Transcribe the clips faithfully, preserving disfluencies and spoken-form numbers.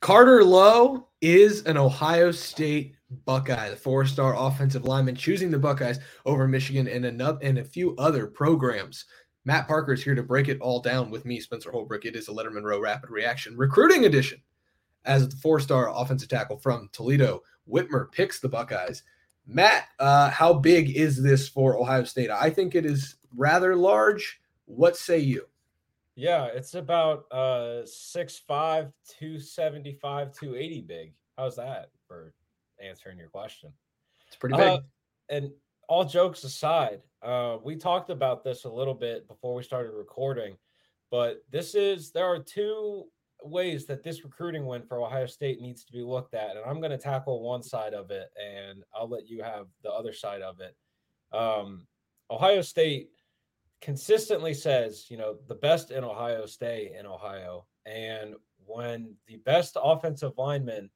Carter Lowe is an Ohio State Buckeye, the four-star offensive lineman, choosing the Buckeyes over Michigan and, another, and a few other programs. Matt Parker is here to break it all down with me, Spencer Holbrook. It is a Letterman Row Rapid Reaction recruiting edition. As the four-star offensive tackle from Toledo, Whitmer picks the Buckeyes. Matt, uh, how big is this for Ohio State? I think it is rather large. What say you? Yeah, it's about uh six five, two seventy-five, two eighty big. How's that for answering your question? It's pretty big. Uh, and all jokes aside, uh, we talked about this a little bit before we started recording, but this is there are two ways that this recruiting win for Ohio State needs to be looked at, and I'm going to tackle one side of it, and I'll let you have the other side of it. Um, Ohio State consistently says, you know, the best in Ohio stay in Ohio. And when the best offensive lineman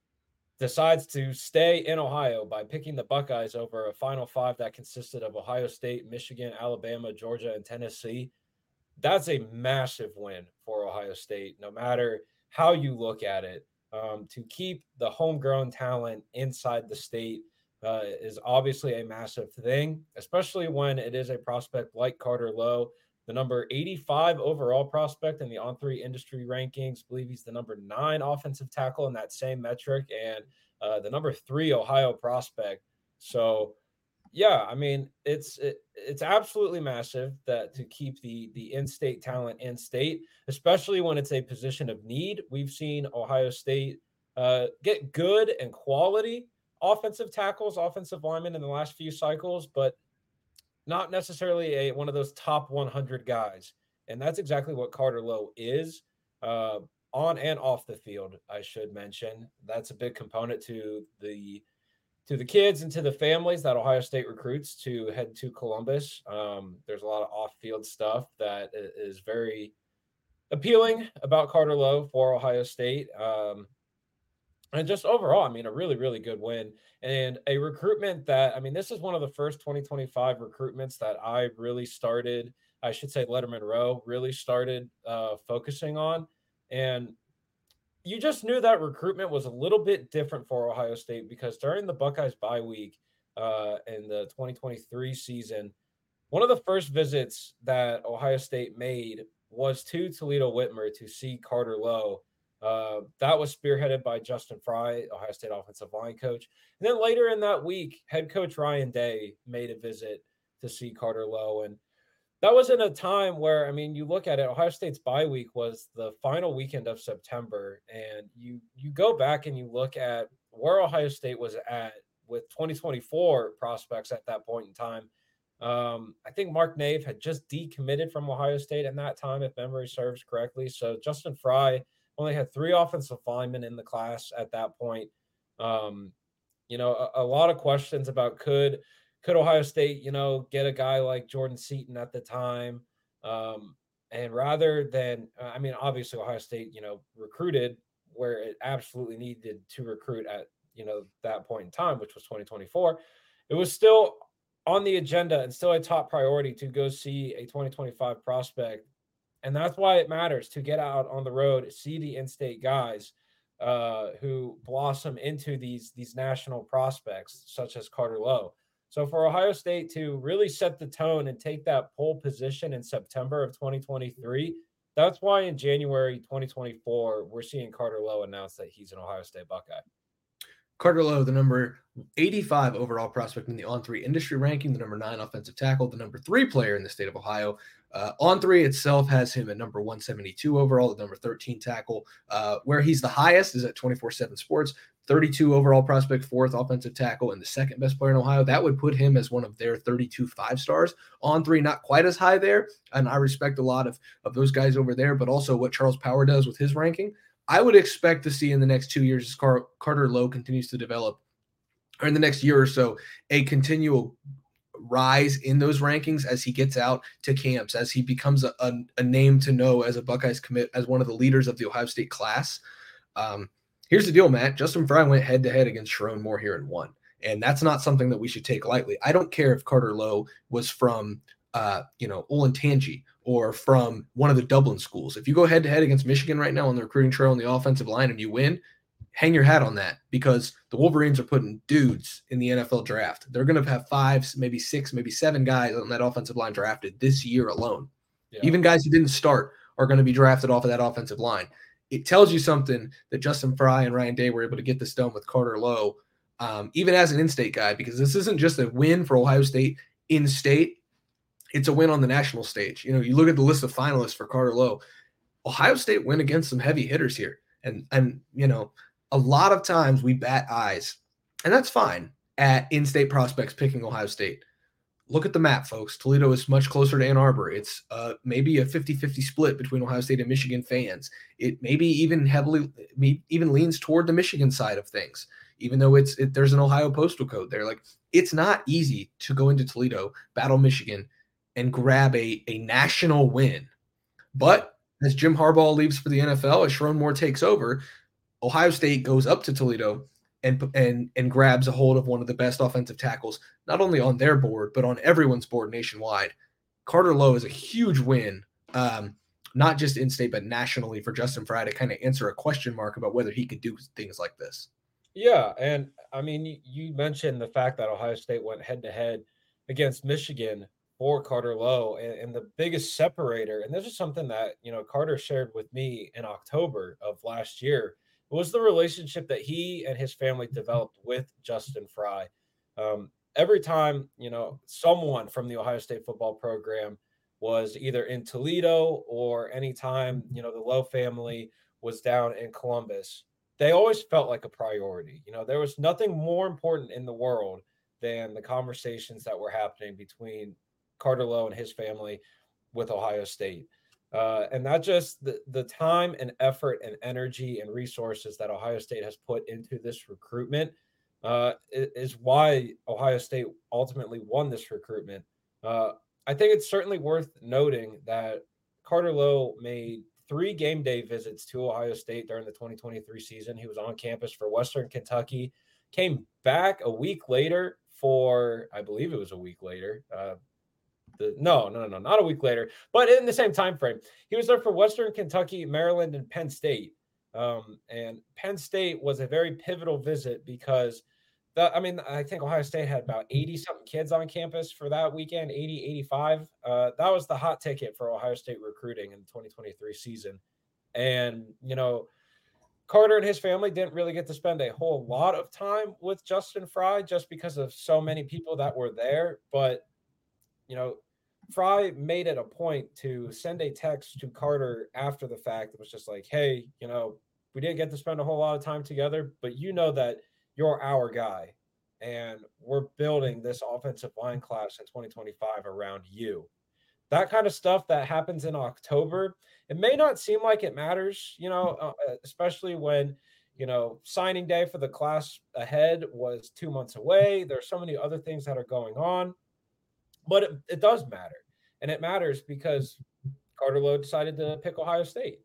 decides to stay in Ohio by picking the Buckeyes over a Final Five that consisted of Ohio State, Michigan, Alabama, Georgia, and Tennessee, that's a massive win for Ohio State, no matter how you look at it. Um, to keep the homegrown talent inside the state Uh, is obviously a massive thing, especially when it is a prospect like Carter Lowe, the number eighty-five overall prospect in the On three industry rankings. I believe he's the number nine offensive tackle in that same metric, and uh, the number three Ohio prospect. So, yeah, I mean, it's it, it's absolutely massive that to keep the the in-state talent in state, especially when it's a position of need. We've seen Ohio State uh, get good and quality offensive tackles, offensive linemen in the last few cycles, but not necessarily a one of those top one hundred guys. And that's exactly what Carter Lowe is, uh, on and off the field, I should mention. That's a big component to the to the kids and to the families that Ohio State recruits to head to Columbus. Um, there's a lot of off-field stuff that is very appealing about Carter Lowe for Ohio State. Um, And just overall, I mean, a really, really good win and a recruitment that, I mean, this is one of the first twenty twenty-five recruitments that I really started, I should say Letterman Row really started uh, focusing on. And you just knew that recruitment was a little bit different for Ohio State because during the Buckeyes bye week uh, in the twenty twenty-three season, one of the first visits that Ohio State made was to Toledo Whitmer to see Carter Lowe. Uh, that was spearheaded by Justin Fry, Ohio State offensive line coach. And then later in that week, head coach Ryan Day made a visit to see Carter Lowe. And that was in a time where, I mean, you look at it, Ohio State's bye week was the final weekend of September. And you you go back and you look at where Ohio State was at with twenty twenty-four prospects at that point in time. Um, I think Mark Nave had just decommitted from Ohio State in that time, if memory serves correctly. So Justin Fry only had three offensive linemen in the class at that point. Um, you know, a, a lot of questions about could could Ohio State, you know, get a guy like Jordan Seaton at the time. Um, and rather than, I mean, obviously Ohio State, you know, recruited where it absolutely needed to recruit at, you know, that point in time, which was twenty twenty-four. It was still on the agenda and still a top priority to go see a twenty twenty-five prospect. And that's why it matters to get out on the road, see the in-state guys uh, who blossom into these, these national prospects, such as Carter Lowe. So for Ohio State to really set the tone and take that pole position in September of twenty twenty-three, that's why in January twenty twenty-four, we're seeing Carter Lowe announce that he's an Ohio State Buckeye. Carter Lowe, the number eighty-five overall prospect in the On three industry ranking, the number nine offensive tackle, the number three player in the state of Ohio. Uh, On three itself has him at number one seventy-two overall, the number thirteen tackle. Uh, where he's the highest is at twenty-four seven Sports, thirty-two overall prospect, fourth offensive tackle, and the second best player in Ohio. That would put him as one of their thirty-two five stars. On three, not quite as high there, and I respect a lot of, of those guys over there, but also what Charles Power does with his ranking. I would expect to see in the next two years as Car- Carter Lowe continues to develop, or in the next year or so, a continual rise in those rankings as he gets out to camps, as he becomes a, a, a name to know as a Buckeyes commit, as one of the leaders of the Ohio State class. Um, here's the deal, Matt. Justin Fry went head-to-head against Sharon Moore here and won, and that's not something that we should take lightly. I don't care if Carter Lowe was from, uh, you know, Olentangy or from one of the Dublin schools. If you go head to head against Michigan right now on the recruiting trail on the offensive line and you win, hang your hat on that, because the Wolverines are putting dudes in the N F L draft. They're going to have five, maybe six, maybe seven guys on that offensive line drafted this year alone. Yeah. Even guys who didn't start are going to be drafted off of that offensive line. It tells you something that Justin Fry and Ryan Day were able to get this done with Carter Lowe, um, even as an in-state guy, because this isn't just a win for Ohio State in-state. It's a win on the national stage. You know, you look at the list of finalists for Carter Lowe, Ohio State went against some heavy hitters here. And, and you know, a lot of times we bat eyes, and that's fine, at in-state prospects picking Ohio State. Look at the map, folks. Toledo is much closer to Ann Arbor. It's uh, maybe a fifty-fifty split between Ohio State and Michigan fans. It maybe even heavily even leans toward the Michigan side of things, even though it's it, there's an Ohio postal code there. Like, it's not easy to go into Toledo, battle Michigan, and grab a, a national win. But as Jim Harbaugh leaves for the N F L, as Sherrone Moore takes over, Ohio State goes up to Toledo and and and grabs a hold of one of the best offensive tackles, not only on their board, but on everyone's board nationwide. Carter Lowe is a huge win, um, not just in-state, but nationally, for Justin Fry to kind of answer a question mark about whether he could do things like this. Yeah, and I mean, you mentioned the fact that Ohio State went head-to-head against Michigan for Carter Lowe, and, and the biggest separator, and this is something that, you know, Carter shared with me in October of last year, was the relationship that he and his family developed with Justin Fry. Um, every time, you know, someone from the Ohio State football program was either in Toledo, or anytime, you know, the Lowe family was down in Columbus, they always felt like a priority. You know, there was nothing more important in the world than the conversations that were happening between Carter Lowe and his family with Ohio State. Uh, and not just the, the time and effort and energy and resources that Ohio State has put into this recruitment uh, is why Ohio State ultimately won this recruitment. Uh, I think it's certainly worth noting that Carter Lowe made three game day visits to Ohio State during the twenty twenty-three season. He was on campus for Western Kentucky, came back a week later for, I believe it was a week later, uh, The, no, no, no, not a week later, but in the same time frame. He was there for Western Kentucky, Maryland, and Penn State. Um, and Penn State was a very pivotal visit because, the, I mean, I think Ohio State had about eighty-something kids on campus for that weekend, eighty, eighty-five. Uh, that was the hot ticket for Ohio State recruiting in the twenty twenty-three season. And, you know, Carter and his family didn't really get to spend a whole lot of time with Justin Fry just because of so many people that were there. But, you know, Fry made it a point to send a text to Carter after the fact. It was just like, hey, you know, we didn't get to spend a whole lot of time together, but you know that you're our guy, and we're building this offensive line class in twenty twenty-five around you. That kind of stuff that happens in October, it may not seem like it matters, you know, uh, especially when, you know, signing day for the class ahead was two months away. There's so many other things that are going on. But it, it does matter, and it matters because Carter Lowe decided to pick Ohio State.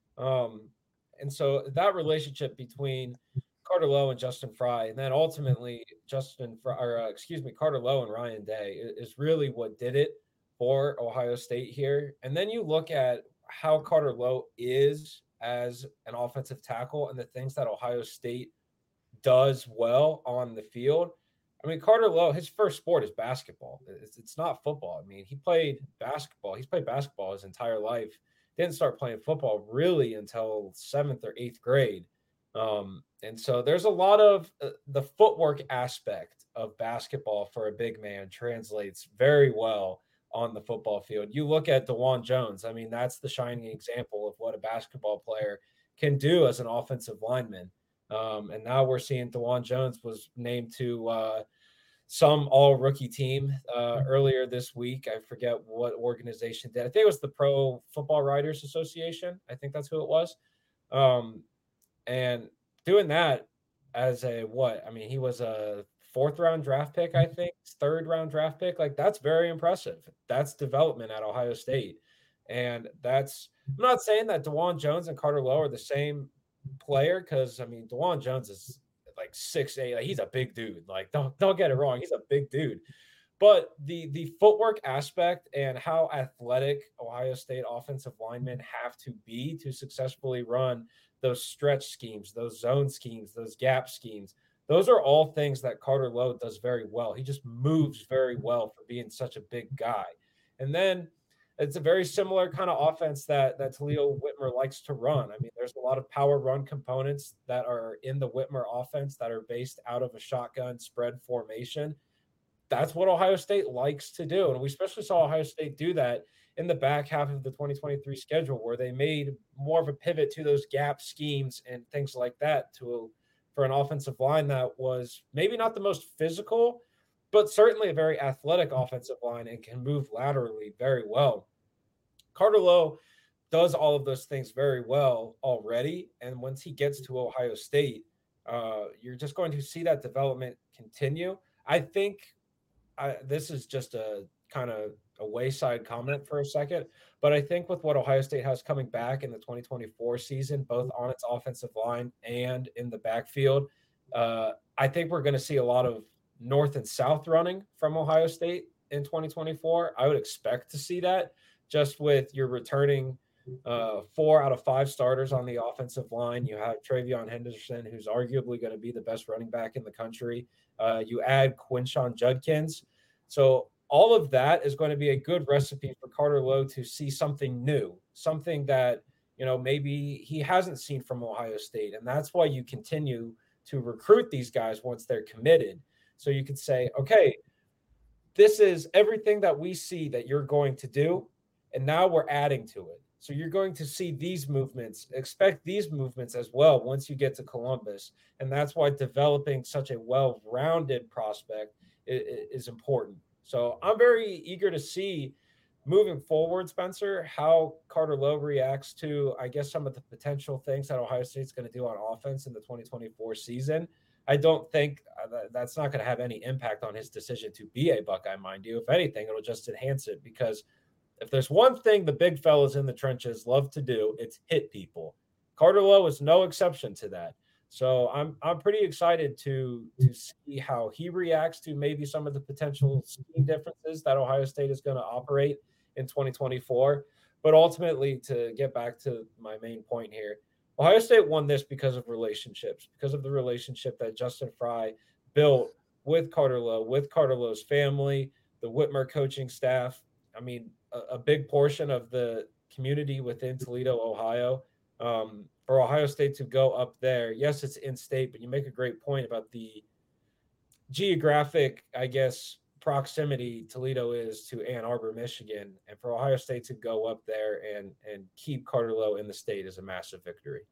Um, and so that relationship between Carter Lowe and Justin Fry, and then ultimately Justin Fry, or uh, excuse me, Carter Lowe and Ryan Day is, is really what did it for Ohio State here. And then you look at how Carter Lowe is as an offensive tackle and the things that Ohio State does well on the field. I mean, Carter Lowe, his first sport is basketball. It's, it's not football. I mean, he played basketball. He's played basketball his entire life. Didn't start playing football really until seventh or eighth grade. Um, and so there's a lot of uh, the footwork aspect of basketball for a big man translates very well on the football field. You look at DeJuan Jones. I mean, that's the shining example of what a basketball player can do as an offensive lineman. Um, and now we're seeing DeJuan Jones was named to uh, some all rookie team uh, earlier this week. I forget what organization did. I think it was the Pro Football Writers Association. I think that's who it was. Um, and doing that as a what? I mean, he was a fourth round draft pick, I think, third round draft pick. Like, that's very impressive. That's development at Ohio State. And that's, I'm not saying that DeJuan Jones and Carter Lowe are the same player, because I mean, DeJuan Jones is like six eight. Like, he's a big dude. Like, don't don't get it wrong, he's a big dude. But the the footwork aspect and how athletic Ohio State offensive linemen have to be to successfully run those stretch schemes, those zone schemes, those gap schemes, those are all things that Carter Lowe does very well. He just moves very well for being such a big guy. And then it's a very similar kind of offense that that Toledo Whitmer likes to run. I mean, there's a lot of power run components that are in the Whitmer offense that are based out of a shotgun spread formation. That's what Ohio State likes to do. And we especially saw Ohio State do that in the back half of the twenty twenty-three schedule, where they made more of a pivot to those gap schemes and things like that to for an offensive line that was maybe not the most physical, but certainly a very athletic offensive line and can move laterally very well. Carter Lowe does all of those things very well already. And once he gets to Ohio State, uh, you're just going to see that development continue. I think I, this is just a kind of a wayside comment for a second, but I think with what Ohio State has coming back in the twenty twenty-four season, both on its offensive line and in the backfield, uh, I think we're going to see a lot of north and south running from Ohio State in twenty twenty-four. I would expect to see that just with your returning uh, four out of five starters on the offensive line. You have Travion Henderson, who's arguably going to be the best running back in the country. Uh, you add Quinshon Judkins. So all of that is going to be a good recipe for Carter Lowe to see something new, something that, you know, maybe he hasn't seen from Ohio State. And that's why you continue to recruit these guys once they're committed. So you could say, okay, this is everything that we see that you're going to do, and now we're adding to it. So you're going to see these movements, expect these movements as well once you get to Columbus. And that's why developing such a well-rounded prospect is, is important. So I'm very eager to see moving forward, Spencer, how Carter Lowe reacts to, I guess, some of the potential things that Ohio State's going to do on offense in the twenty twenty-four season. I don't think that's not going to have any impact on his decision to be a Buckeye, mind you. If anything, it'll just enhance it, because if there's one thing the big fellas in the trenches love to do, it's hit people. Carter Lowe is no exception to that. So I'm I'm pretty excited to to see how he reacts to maybe some of the potential scheme differences that Ohio State is going to operate in twenty twenty-four. But ultimately, to get back to my main point here, Ohio State won this because of relationships, because of the relationship that Justin Fry built with Carter Lowe, with Carter Lowe's family, the Whitmer coaching staff. I mean, a, a big portion of the community within Toledo, Ohio, um, for Ohio State to go up there. Yes, it's in state, but you make a great point about the geographic, I guess, proximity Toledo is to Ann Arbor, Michigan. And for Ohio State to go up there and, and keep Carter Lowe in the state is a massive victory.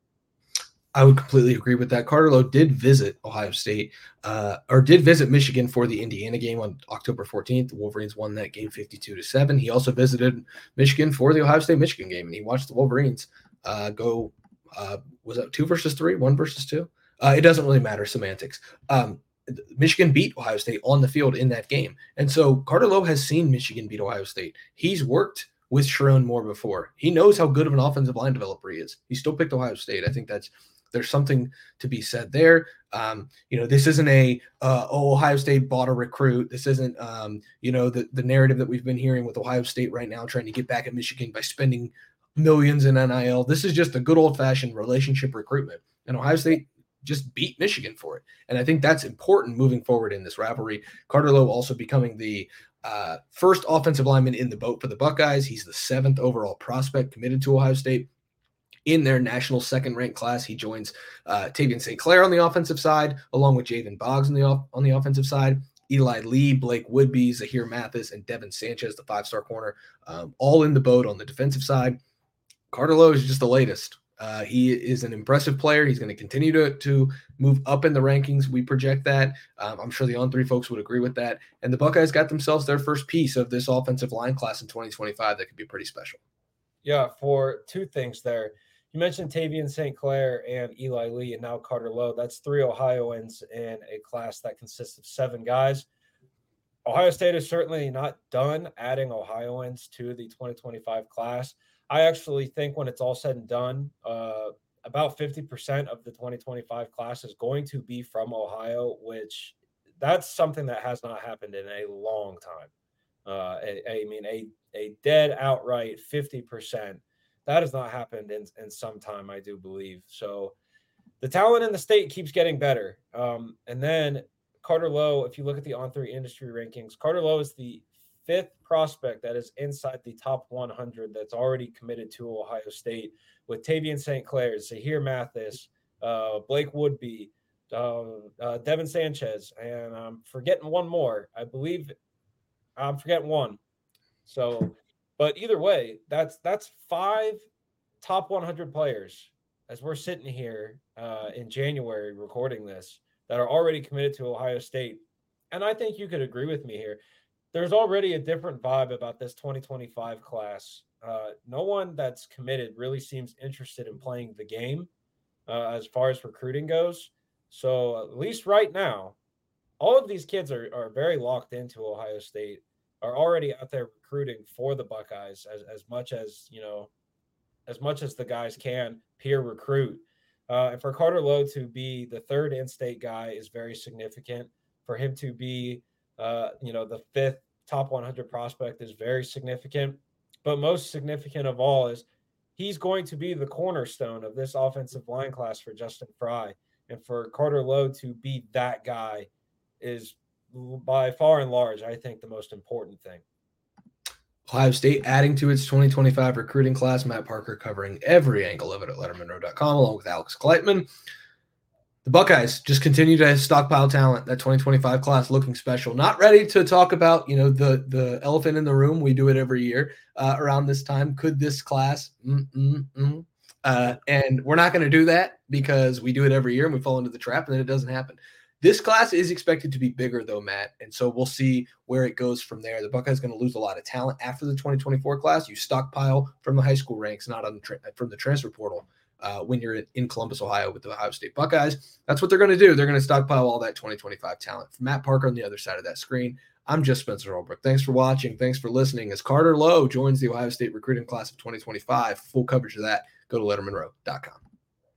I would completely agree with that. Carter Lowe did visit Ohio State, uh, or did visit Michigan for the Indiana game on October fourteenth. The Wolverines won that game fifty-two to seven. He also visited Michigan for the Ohio State Michigan game, and he watched the Wolverines uh, go. Uh, was that two versus three, one versus two? Uh, it doesn't really matter, semantics. Um, Michigan beat Ohio State on the field in that game, and so Carter Lowe has seen Michigan beat Ohio State. He's worked with Sherrone Moore before. He knows how good of an offensive line developer he is. He still picked Ohio State. I think that's there's something to be said there. Um, you know, this isn't a, uh, oh, Ohio State bought a recruit. This isn't, um, you know, the, the narrative that we've been hearing with Ohio State right now, trying to get back at Michigan by spending millions in N I L. This is just a good old fashioned relationship recruitment. And Ohio State just beat Michigan for it. And I think that's important moving forward in this rivalry. Carter Lowe also becoming the uh, first offensive lineman in the boat for the Buckeyes. He's the seventh overall prospect committed to Ohio State. In their national second-ranked class, he joins uh, Tavian Saint Clair on the offensive side, along with Javen Boggs on the off- on the offensive side. Eli Lee, Blake Woodby, Zahir Mathis, and Devin Sanchez, the five-star corner, um, all in the boat on the defensive side. Carter Lowe is just the latest. Uh, he is an impressive player. He's going to continue to, to move up in the rankings. We project that. Um, I'm sure the On three folks would agree with that. And the Buckeyes got themselves their first piece of this offensive line class in twenty twenty-five that could be pretty special. Yeah, for two things there. You mentioned Tavian Saint Clair and Eli Lee, and now Carter Lowe. That's three Ohioans in a class that consists of seven guys. Ohio State is certainly not done adding Ohioans to the twenty twenty-five class. I actually think when it's all said and done, uh, about fifty percent of the twenty twenty-five class is going to be from Ohio, which that's something that has not happened in a long time. Uh, I, I mean, a a dead outright fifty percent. That has not happened in, in some time, I do believe. So the talent in the state keeps getting better. Um, and then Carter Lowe, if you look at the on three industry rankings, Carter Lowe is the fifth prospect that is inside the top one hundred that's already committed to Ohio State, with Tavian Saint Clair, Zahir Mathis, uh, Blake Woodby, uh, uh, Devin Sanchez, and I'm forgetting one more. I believe I'm forgetting one. So, but either way, that's that's five top one hundred players as we're sitting here uh, in January recording this that are already committed to Ohio State. And I think you could agree with me here. There's already a different vibe about this twenty twenty-five class. Uh, no one that's committed really seems interested in playing the game uh, as far as recruiting goes. So at least right now, all of these kids are, are very locked into Ohio State, are already out there recruiting for the Buckeyes as, as much as, you know, as much as the guys can peer recruit. Uh, and for Carter Lowe to be the third in-state guy is very significant. For him to be, uh, you know, the fifth top one hundred prospect is very significant. But most significant of all is he's going to be the cornerstone of this offensive line class for Justin Fry. And for Carter Lowe to be that guy is by far and large, I think, the most important thing. Ohio State adding to its twenty twenty-five recruiting class. Matt Parker covering every angle of it at letterman row dot com, along with Alex Kleitman. The Buckeyes just continue to stockpile talent. That twenty twenty-five class looking special. Not ready to talk about, you know, the the elephant in the room. We do it every year uh, around this time. Could this class? Mm, mm, mm. Uh, and we're not going to do that because we do it every year and we fall into the trap and then it doesn't happen. This class is expected to be bigger, though, Matt, and so we'll see where it goes from there. The Buckeyes going to lose a lot of talent after the twenty twenty-four class. You stockpile from the high school ranks, not on the tra- from the transfer portal. Uh, when you're in Columbus, Ohio with the Ohio State Buckeyes, that's what they're going to do. They're going to stockpile all that twenty twenty-five talent. For Matt Parker on the other side of that screen, I'm just Spencer Holbrook. Thanks for watching. Thanks for listening. As Carter Lowe joins the Ohio State recruiting class of twenty twenty-five, full coverage of that, go to letterman row dot com.